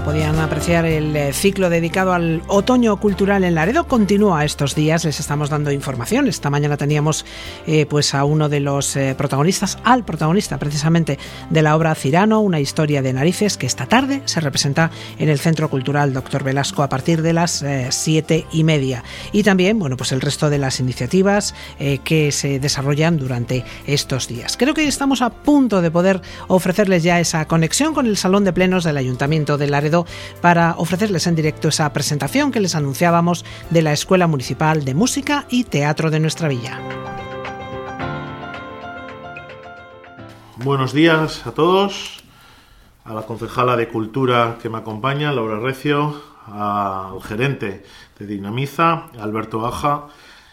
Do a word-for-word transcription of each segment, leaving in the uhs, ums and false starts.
como podían apreciar, el ciclo dedicado al otoño cultural en Laredo continúa estos días. Les estamos dando información. Esta mañana teníamos eh, pues a uno de los eh, protagonistas, al protagonista precisamente de la obra Cirano, una historia de narices, que esta tarde se representa en el Centro Cultural Doctor Velasco a partir de las eh, siete y media. Y también, bueno, pues el resto de las iniciativas eh, que se desarrollan durante estos días. Creo que estamos a punto de poder ofrecerles ya esa conexión con el Salón de Plenos del Ayuntamiento de Laredo para ofrecerles en directo esa presentación que les anunciábamos de la Escuela Municipal de Música y Teatro de nuestra villa. Buenos días a todos, a la concejala de Cultura que me acompaña, Laura Recio, al gerente de Dinamiza, Alberto Aja.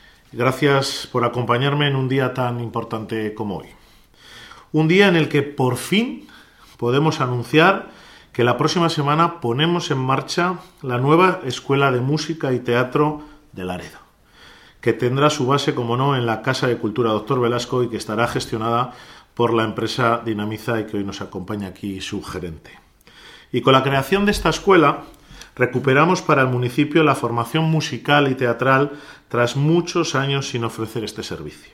Gracias por acompañarme en un día tan importante como hoy. Un día en el que por fin podemos anunciar que la próxima semana ponemos en marcha la nueva Escuela de Música y Teatro de Laredo, que tendrá su base, como no, en la Casa de Cultura Doctor Velasco y que estará gestionada por la empresa Dinamiza y que hoy nos acompaña aquí su gerente. Y con la creación de esta escuela recuperamos para el municipio la formación musical y teatral tras muchos años sin ofrecer este servicio.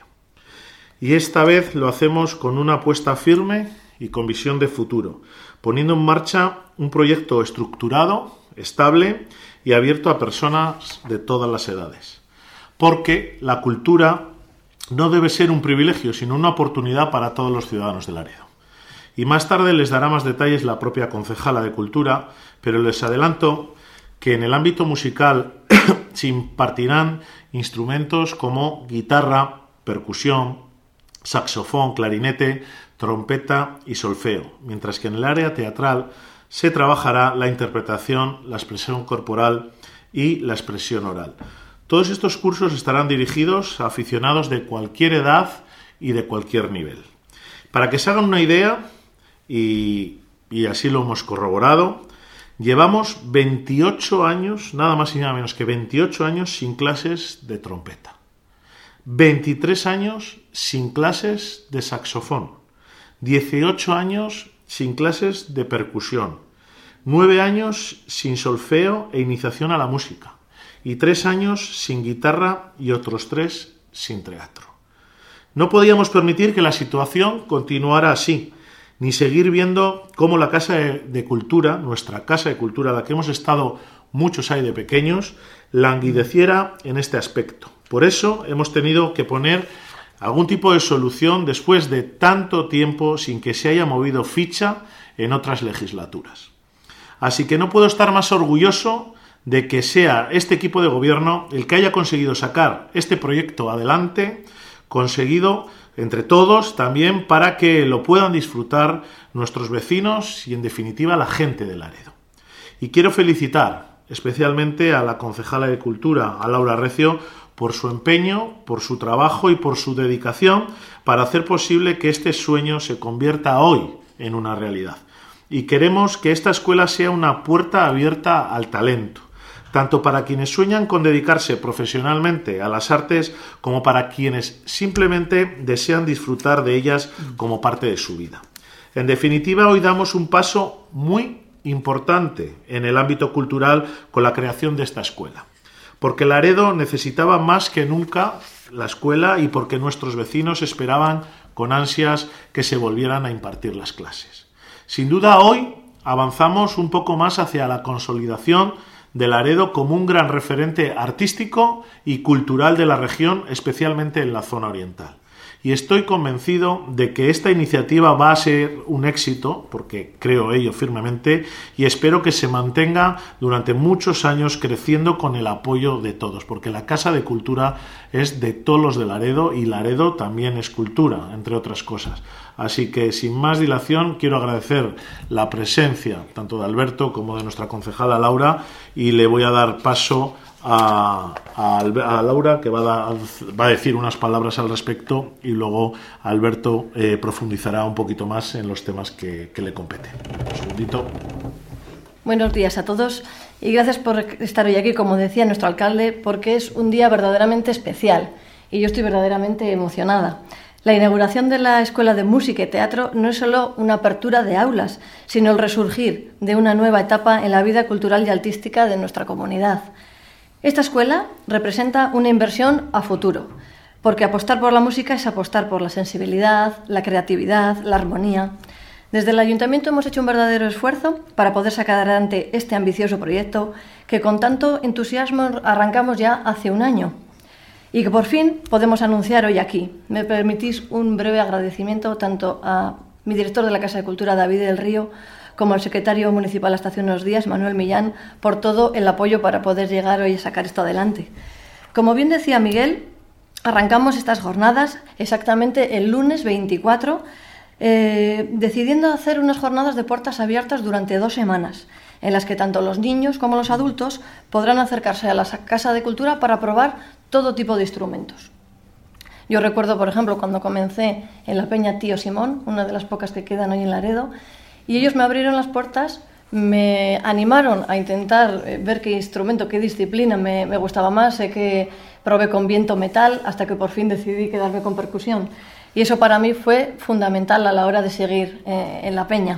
Y esta vez lo hacemos con una apuesta firme y con visión de futuro, poniendo en marcha un proyecto estructurado, estable y abierto a personas de todas las edades. Porque la cultura no debe ser un privilegio, sino una oportunidad para todos los ciudadanos de Laredo. Y más tarde les dará más detalles la propia concejala de Cultura, pero les adelanto que en el ámbito musical se impartirán instrumentos como guitarra, percusión, saxofón, clarinete, trompeta y solfeo, mientras que en el área teatral se trabajará la interpretación, la expresión corporal y la expresión oral. Todos estos cursos estarán dirigidos a aficionados de cualquier edad y de cualquier nivel. Para que se hagan una idea, y, y así lo hemos corroborado, llevamos veintiocho años, nada más y nada menos que veintiocho años sin clases de trompeta, veintitrés años sin clases de saxofón, dieciocho años sin clases de percusión, nueve años sin solfeo e iniciación a la música y tres años sin guitarra y otros tres sin teatro. No podíamos permitir que la situación continuara así, ni seguir viendo cómo la Casa de Cultura, nuestra Casa de Cultura, la que hemos estado muchos años de pequeños, languideciera en este aspecto. Por eso hemos tenido que poner algún tipo de solución después de tanto tiempo sin que se haya movido ficha en otras legislaturas. Así que no puedo estar más orgulloso de que sea este equipo de gobierno el que haya conseguido sacar este proyecto adelante, conseguido entre todos también para que lo puedan disfrutar nuestros vecinos y en definitiva la gente de Laredo. Y quiero felicitar especialmente a la concejala de Cultura, a Laura Recio, por su empeño, por su trabajo y por su dedicación para hacer posible que este sueño se convierta hoy en una realidad. Y queremos que esta escuela sea una puerta abierta al talento, tanto para quienes sueñan con dedicarse profesionalmente a las artes como para quienes simplemente desean disfrutar de ellas como parte de su vida. En definitiva, hoy damos un paso muy importante en el ámbito cultural con la creación de esta escuela. Porque Laredo necesitaba más que nunca la escuela y porque nuestros vecinos esperaban con ansias que se volvieran a impartir las clases. Sin duda, hoy avanzamos un poco más hacia la consolidación de Laredo como un gran referente artístico y cultural de la región, especialmente en la zona oriental. Y estoy convencido de que esta iniciativa va a ser un éxito, porque creo ello firmemente, y espero que se mantenga durante muchos años creciendo con el apoyo de todos, porque la Casa de Cultura es de todos los de Laredo y Laredo también es cultura, entre otras cosas. Así que, sin más dilación, quiero agradecer la presencia tanto de Alberto como de nuestra concejala Laura y le voy a dar paso A, a, a Laura, que va a, va a decir unas palabras al respecto y luego Alberto eh, profundizará un poquito más en los temas que, que le competen. Un segundito. Buenos días a todos y gracias por estar hoy aquí, como decía nuestro alcalde, porque es un día verdaderamente especial y yo estoy verdaderamente emocionada. La inauguración de la Escuela de Música y Teatro no es solo una apertura de aulas, sino el resurgir de una nueva etapa en la vida cultural y artística de nuestra comunidad. Esta escuela representa una inversión a futuro, porque apostar por la música es apostar por la sensibilidad, la creatividad, la armonía. Desde el Ayuntamiento hemos hecho un verdadero esfuerzo para poder sacar adelante este ambicioso proyecto que con tanto entusiasmo arrancamos ya hace un año y que por fin podemos anunciar hoy aquí. Me permitís un breve agradecimiento tanto a mi director de la Casa de Cultura, David del Río, como al secretario municipal hasta hace unos días, Manuel Millán, por todo el apoyo para poder llegar hoy a sacar esto adelante. Como bien decía Miguel, arrancamos estas jornadas exactamente el lunes veinticuatro, eh, decidiendo hacer unas jornadas de puertas abiertas durante dos semanas, en las que tanto los niños como los adultos podrán acercarse a la Casa de Cultura para probar todo tipo de instrumentos. Yo recuerdo, por ejemplo, cuando comencé en la Peña Tío Simón, una de las pocas que quedan hoy en Laredo, y ellos me abrieron las puertas, me animaron a intentar ver qué instrumento, qué disciplina me, me gustaba más. Sé que probé con viento metal hasta que por fin decidí quedarme con percusión. Y eso para mí fue fundamental a la hora de seguir eh, en la Peña.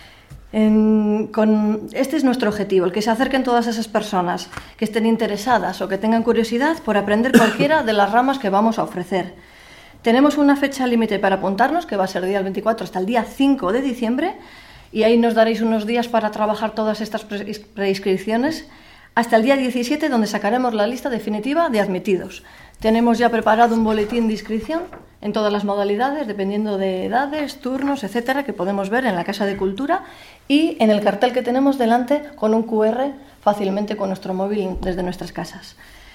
En, con, este es nuestro objetivo, el que se acerquen todas esas personas que estén interesadas o que tengan curiosidad por aprender cualquiera de las ramas que vamos a ofrecer. Tenemos una fecha límite para apuntarnos, que va a ser del día veinticuatro hasta el día cinco de diciembre, y ahí nos daréis unos días para trabajar todas estas preinscripciones hasta el día diecisiete, donde sacaremos la lista definitiva de admitidos. Tenemos ya preparado un boletín de inscripción en todas las modalidades, dependiendo de edades, turnos, etcétera, que podemos ver en la Casa de Cultura y en el cartel que tenemos delante con un cu erre fácilmente con nuestro móvil desde nuestras casas.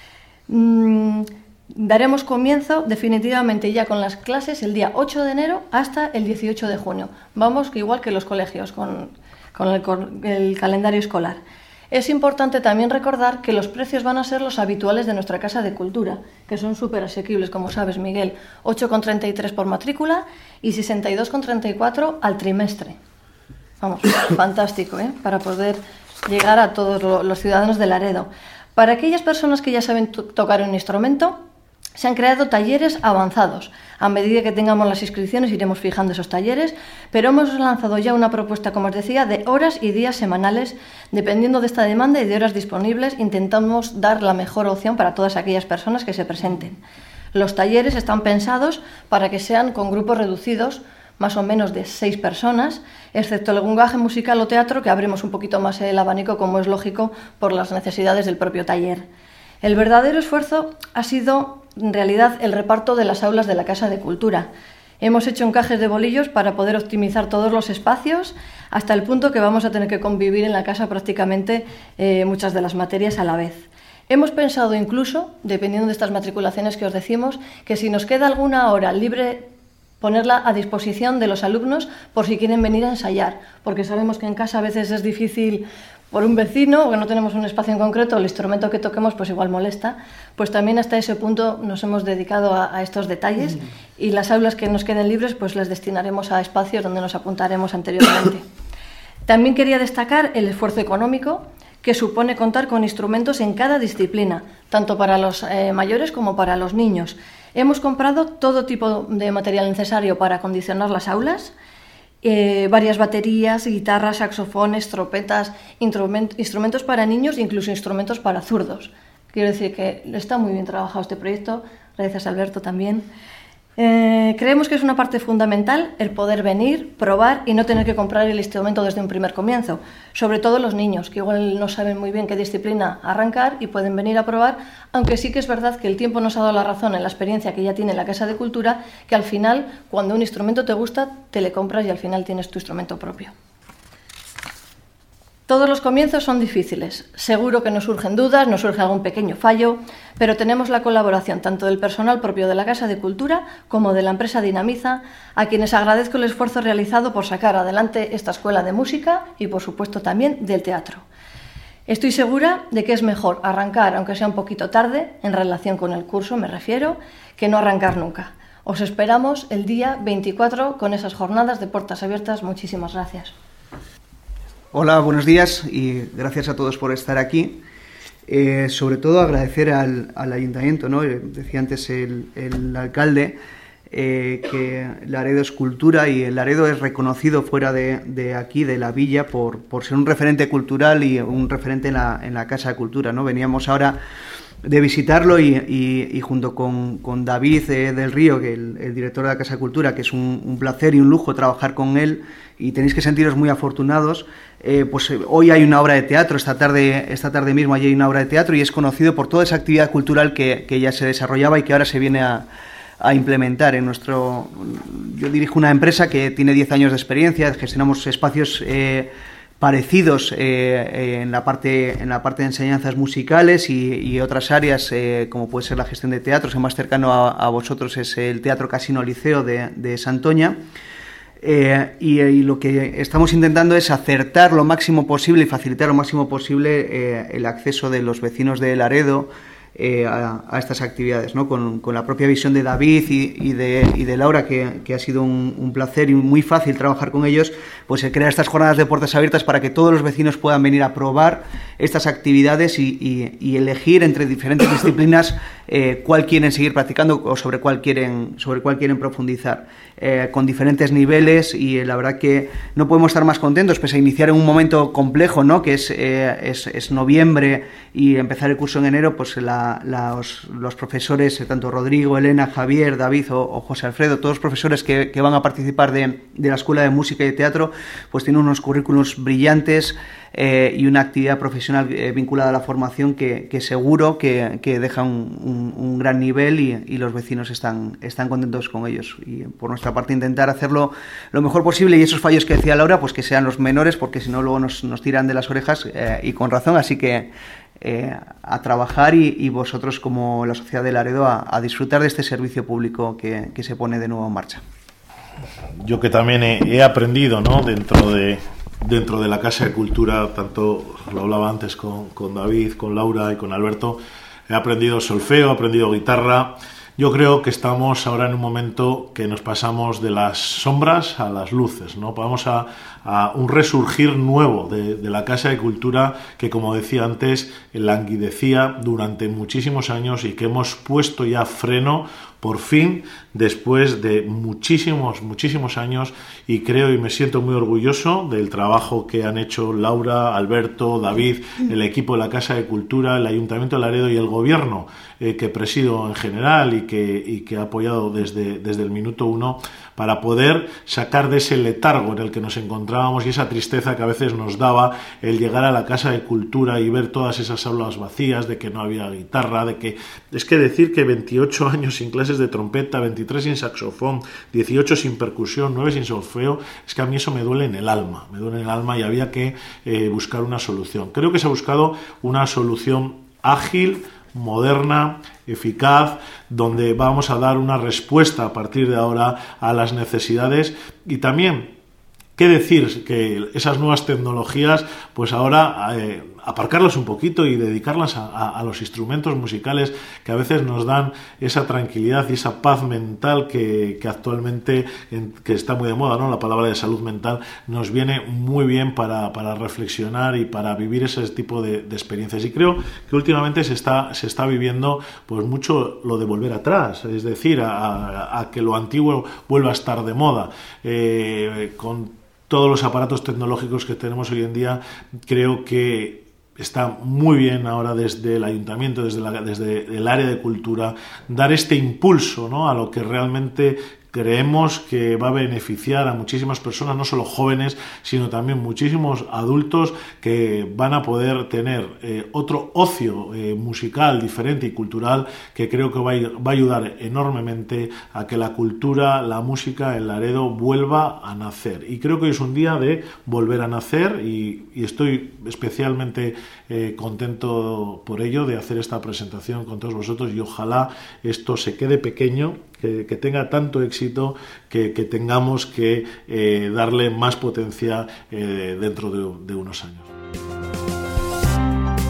Mm, daremos comienzo definitivamente ya con las clases el día ocho de enero hasta el dieciocho de junio. Vamos que igual que los colegios, con, con el, con el calendario escolar. Es importante también recordar que los precios van a ser los habituales de nuestra Casa de Cultura, que son súper asequibles, como sabes, Miguel, ocho con treinta y tres por matrícula y sesenta y dos con treinta y cuatro al trimestre. Vamos, fantástico, ¿eh? Para poder llegar a todos los ciudadanos de Laredo. Para aquellas personas que ya saben tocar un instrumento, se han creado talleres avanzados. A medida que tengamos las inscripciones iremos fijando esos talleres, pero hemos lanzado ya una propuesta, como os decía, de horas y días semanales. Dependiendo de esta demanda y de horas disponibles, intentamos dar la mejor opción para todas aquellas personas que se presenten. Los talleres están pensados para que sean con grupos reducidos, más o menos de seis personas, excepto el lenguaje musical o teatro, que abrimos un poquito más el abanico, como es lógico, por las necesidades del propio taller. El verdadero esfuerzo ha sido, en realidad, el reparto de las aulas de la Casa de Cultura. Hemos hecho encajes de bolillos para poder optimizar todos los espacios, hasta el punto que vamos a tener que convivir en la casa prácticamente eh, muchas de las materias a la vez. Hemos pensado incluso, dependiendo de estas matriculaciones que os decimos, que si nos queda alguna hora libre, ponerla a disposición de los alumnos por si quieren venir a ensayar, porque sabemos que en casa a veces es difícil por un vecino o que no tenemos un espacio en concreto, el instrumento que toquemos pues igual molesta, pues también hasta ese punto nos hemos dedicado a, a estos detalles y las aulas que nos queden libres pues las destinaremos a espacios donde nos apuntaremos anteriormente. También quería destacar el esfuerzo económico que supone contar con instrumentos en cada disciplina, tanto para los eh, mayores como para los niños. Hemos comprado todo tipo de material necesario para acondicionar las aulas, Eh, varias baterías, guitarras, saxofones, trompetas, instrumentos para niños e incluso instrumentos para zurdos. Quiero decir que está muy bien trabajado este proyecto, gracias Alberto también. Eh, creemos que es una parte fundamental el poder venir, probar y no tener que comprar el instrumento desde un primer comienzo. Sobre todo los niños, que igual no saben muy bien qué disciplina arrancar y pueden venir a probar, aunque sí que es verdad que el tiempo nos ha dado la razón en la experiencia que ya tiene la Casa de Cultura, que al final, cuando un instrumento te gusta, te le compras y al final tienes tu instrumento propio. Todos los comienzos son difíciles. Seguro que nos surgen dudas, nos surge algún pequeño fallo, pero tenemos la colaboración tanto del personal propio de la Casa de Cultura como de la empresa Dinamiza, a quienes agradezco el esfuerzo realizado por sacar adelante esta escuela de música y, por supuesto, también del teatro. Estoy segura de que es mejor arrancar, aunque sea un poquito tarde, en relación con el curso, me refiero, que no arrancar nunca. Os esperamos el día veinticuatro con esas jornadas de puertas abiertas. Muchísimas gracias. Hola, buenos días y gracias a todos por estar aquí. Eh, sobre todo agradecer al, al ayuntamiento, ¿no? Decía antes el, el alcalde, eh, que Laredo es cultura y el Laredo es reconocido fuera de, de aquí, de la villa, por, por ser un referente cultural y un referente en la, en la Casa de Cultura, ¿no? Veníamos ahora de visitarlo y, y, y junto con, con David eh, del Río, que el, el director de la Casa de Cultura, que es un, un placer y un lujo trabajar con él y tenéis que sentiros muy afortunados. Eh, pues eh, hoy hay una obra de teatro, esta tarde, esta tarde mismo allí hay una obra de teatro y es conocido por toda esa actividad cultural que, que ya se desarrollaba y que ahora se viene a, a implementar en nuestro... Yo dirijo una empresa que tiene diez años de experiencia, gestionamos espacios eh, parecidos eh, en, la parte, en la parte de enseñanzas musicales y, y otras áreas eh, como puede ser la gestión de teatros. El más cercano a, a vosotros es el Teatro Casino Liceo de, de Santoña. Eh, y, y lo que estamos intentando es acertar lo máximo posible y facilitar lo máximo posible eh, el acceso de los vecinos de Laredo eh, a, a estas actividades, ¿no? Con, con la propia visión de David y, y, de, y de Laura, que, que ha sido un, un placer y muy fácil trabajar con ellos, pues se crean estas jornadas de puertas abiertas para que todos los vecinos puedan venir a probar estas actividades y, y, y elegir entre diferentes disciplinas eh, cuál quieren seguir practicando o sobre cuál quieren, sobre cuál quieren profundizar, eh, con diferentes niveles, y eh, la verdad que no podemos estar más contentos, pese a iniciar en un momento complejo, ¿no? Que es, eh, es, es noviembre y empezar el curso en enero, pues la, la, los, los profesores, eh, tanto Rodrigo, Elena, Javier, David o, o José Alfredo, todos los profesores que, que van a participar de, de la Escuela de Música y de Teatro, pues tienen unos currículos brillantes eh, y una actividad profesional eh, vinculada a la formación que, que seguro que, que deja un, un, un gran nivel y, y los vecinos están, están contentos con ellos. Y por nuestra parte intentar hacerlo lo mejor posible y esos fallos que decía Laura, pues que sean los menores, porque si no luego nos, nos tiran de las orejas eh, y con razón, así que eh, a trabajar y, y vosotros como la Sociedad de Laredo a, a disfrutar de este servicio público que, que se pone de nuevo en marcha. Yo que también he, he aprendido, ¿no? dentro de dentro de la Casa de Cultura, tanto lo hablaba antes con, con David, con Laura y con Alberto, he aprendido solfeo, he aprendido guitarra. Yo creo que estamos ahora en un momento que nos pasamos de las sombras a las luces, ¿no? Vamos a, a un resurgir nuevo de, de la Casa de Cultura que, como decía antes, languidecía durante muchísimos años y que hemos puesto ya freno por fin, después de muchísimos, muchísimos años, y creo y me siento muy orgulloso del trabajo que han hecho Laura, Alberto, David, el equipo de la Casa de Cultura, el Ayuntamiento de Laredo y el Gobierno eh, que presido en general y que, y que ha apoyado desde, desde el minuto uno para poder sacar de ese letargo en el que nos encontrábamos y esa tristeza que a veces nos daba el llegar a la Casa de Cultura y ver todas esas aulas vacías, de que no había guitarra, de que... Es que decir que veintiocho años sin clases de trompeta, veintitrés sin saxofón, dieciocho sin percusión, nueve sin solfeo, es que a mí eso me duele en el alma, me duele en el alma y había que eh, buscar una solución. Creo que se ha buscado una solución ágil, moderna, eficaz, donde vamos a dar una respuesta a partir de ahora a las necesidades y también, qué decir, que esas nuevas tecnologías, pues ahora eh, aparcarlas un poquito y dedicarlas a, a, a los instrumentos musicales que a veces nos dan esa tranquilidad y esa paz mental que, que actualmente, en, que está muy de moda, ¿no? La palabra de salud mental nos viene muy bien para, para reflexionar y para vivir ese tipo de, de experiencias. Y creo que últimamente se está, se está viviendo pues mucho lo de volver atrás, es decir, a, a, a que lo antiguo vuelva a estar de moda. Eh, con todos los aparatos tecnológicos que tenemos hoy en día, creo que está muy bien ahora desde el ayuntamiento, desde, la, desde el área de cultura, dar este impulso, ¿no? A lo que realmente creemos que va a beneficiar a muchísimas personas, no solo jóvenes, sino también muchísimos adultos que van a poder tener eh, otro ocio eh, musical diferente y cultural que creo que va a, va a ayudar enormemente a que la cultura, la música en Laredo vuelva a nacer. Y creo que hoy es un día de volver a nacer y, y estoy especialmente eh, contento por ello, de hacer esta presentación con todos vosotros y ojalá esto se quede pequeño, que, que tenga tanto éxito que, que tengamos que eh, darle más potencia eh, dentro de, de unos años.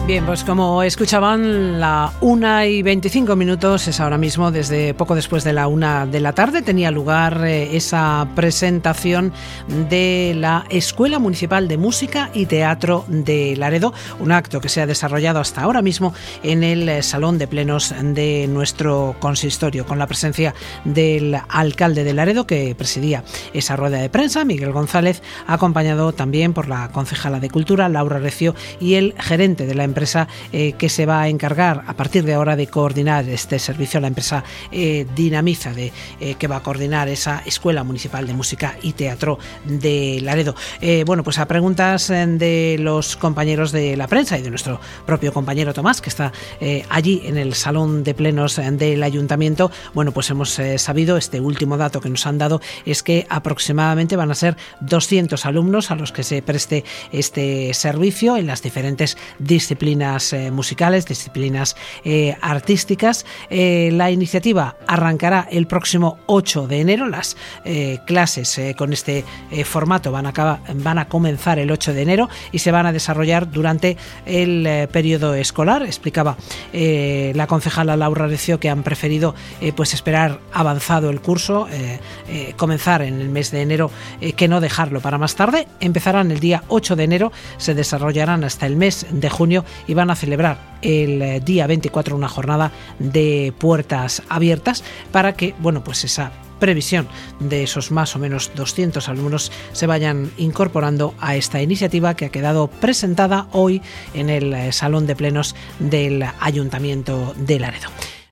Bien, pues como escuchaban, la una y veinticinco minutos es ahora mismo, desde poco después de la una de la tarde, tenía lugar eh, esa presentación de la Escuela Municipal de Música y Teatro de Laredo, un acto que se ha desarrollado hasta ahora mismo en el eh, Salón de Plenos de nuestro consistorio, con la presencia del alcalde de Laredo, que presidía esa rueda de prensa, Miguel González, acompañado también por la concejala de Cultura, Laura Recio, y el gerente de la empresa empresa eh, que se va a encargar a partir de ahora de coordinar este servicio, la empresa eh, Dinamiza, de, eh, que va a coordinar esa Escuela Municipal de Música y Teatro de Laredo. Eh, bueno, pues a preguntas de los compañeros de la prensa y de nuestro propio compañero Tomás, que está eh, allí en el Salón de Plenos del Ayuntamiento, bueno, pues hemos eh, sabido, este último dato que nos han dado es que aproximadamente van a ser doscientos alumnos a los que se preste este servicio en las diferentes disciplinas eh, musicales, disciplinas eh, artísticas. Eh, la iniciativa arrancará el próximo ocho de enero. Las eh, clases eh, con este eh, formato van a, acabar, van a comenzar el ocho de enero y se van a desarrollar durante el eh, periodo escolar. Explicaba eh, la concejala Laura Recio que han preferido eh, pues esperar avanzado el curso, eh, eh, comenzar en el mes de enero, eh, que no dejarlo para más tarde. Empezarán el día ocho de enero, se desarrollarán hasta el mes de junio y van a celebrar el día veinticuatro una jornada de puertas abiertas para que, bueno, pues esa previsión de esos más o menos doscientos alumnos se vayan incorporando a esta iniciativa que ha quedado presentada hoy en el Salón de Plenos del Ayuntamiento de Laredo.